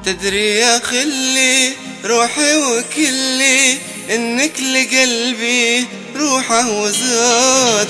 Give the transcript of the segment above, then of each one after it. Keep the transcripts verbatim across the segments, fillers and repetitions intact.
تدري يا خلي روحي وكلي انك لقلبي روحه وزاد.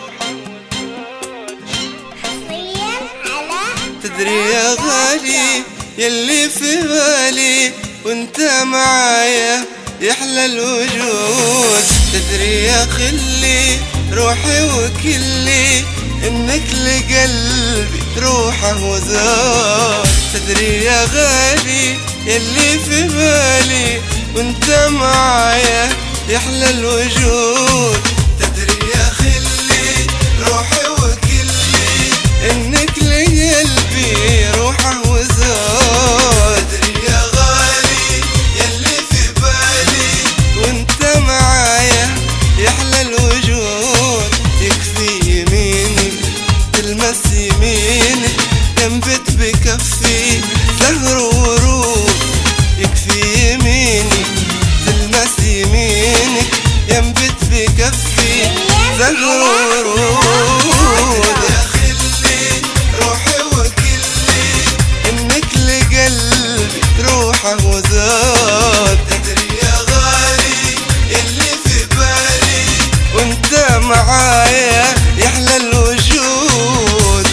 تدري يا غالي يلي في بالي وانت معايا يحلى الوجود. تدري يا خلي روحي وكلي انك لقلبي روحه وزاد. تدري يا غالي يلي في بالي وانت معايا يحلى الوجود. تدري يا خلي روحي وكلي انك لقلبي روحه وزاد. تدري يا غالي يلي في بالي وانت معايا يحلى الوجود. يكفي يميني تلمس يميني ينبت بكفي زهر ورود. يكفي يميني تلمس يمينك ينبت بكفي زهر ورود. يا خلي روحي وكلي انك لقلبي روحه وزاد. تدري يا غالي اللي في بالي وانت معايا يحلى الوجود.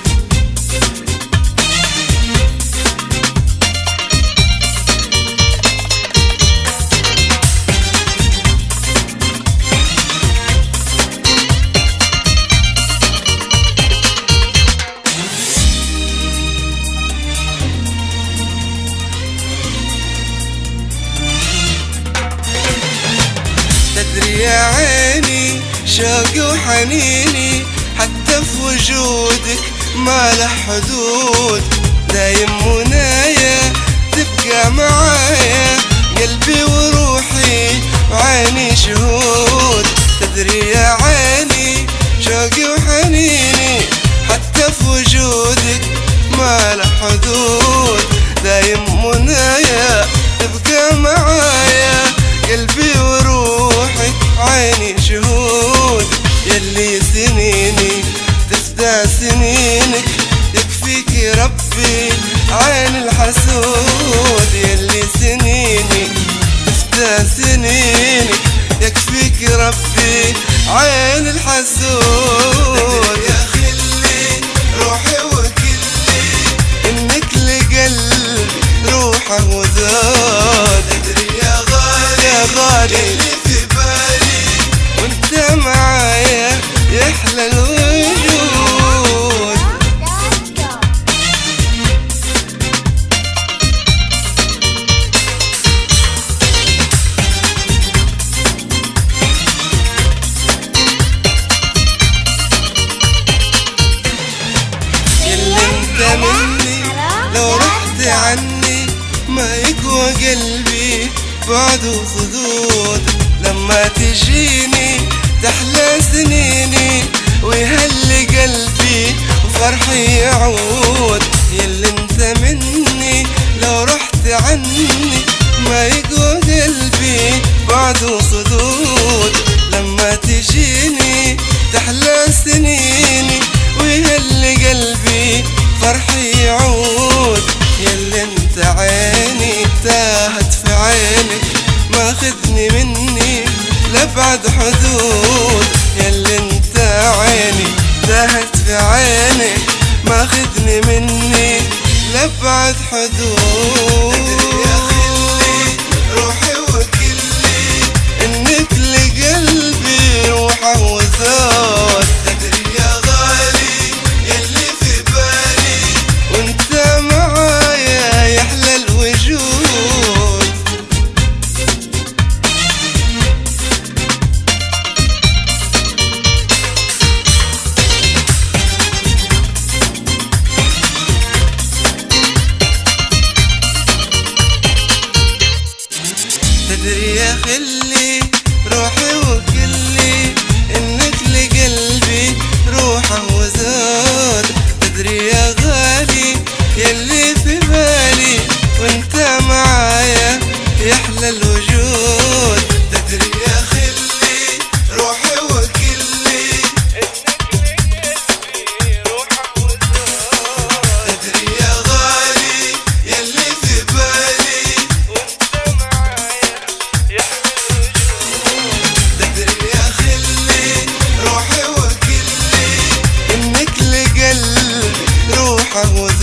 تدري يا عيني شوقي وحنيني حتى في وجودك ما له حدود. دايم منايا تبقى معايا قلبي وروحي وعيني شهود. تدري يا عيني شوقي وحنيني حتى في وجودك ما له حدود. دايم منايا تبقى معايا قلبي وروحي عيني شهود. يلي سنيني تفدى سنينك يكفيك ربي عين الحسود. يلي سنيني تفدى سنينك يكفيك ربي عين الحسود. يا خلي روحي وكلي انك لقلبي روحه وزاد. تدري يا غالي يا غالي اللي في بالي وانت معايا يحلى الوجود. يلي انت مني لو رحت عني ما يقوى قلبي بعد وصدود. لما تجيني تحلى سنيني ويهلي قلبي وفرحي يعود. يلي انت مني لو رحت عني ما يقوى قلبي بعد وصدود. لما تجيني تحلى سنيني ويهلي قلبي فرحي يعود. يلي انت عيني تاهت في عينك ماخذني مني لبعد حدود. يلي انت عيني تاهت في عينك ماخذني مني لبعد حدود. تدري يا خلي روحي وكلي انك لقلبي روحه وزاد. تدري يا غالي يلي في بالي وانت معايا يحلى الوجود. فرحة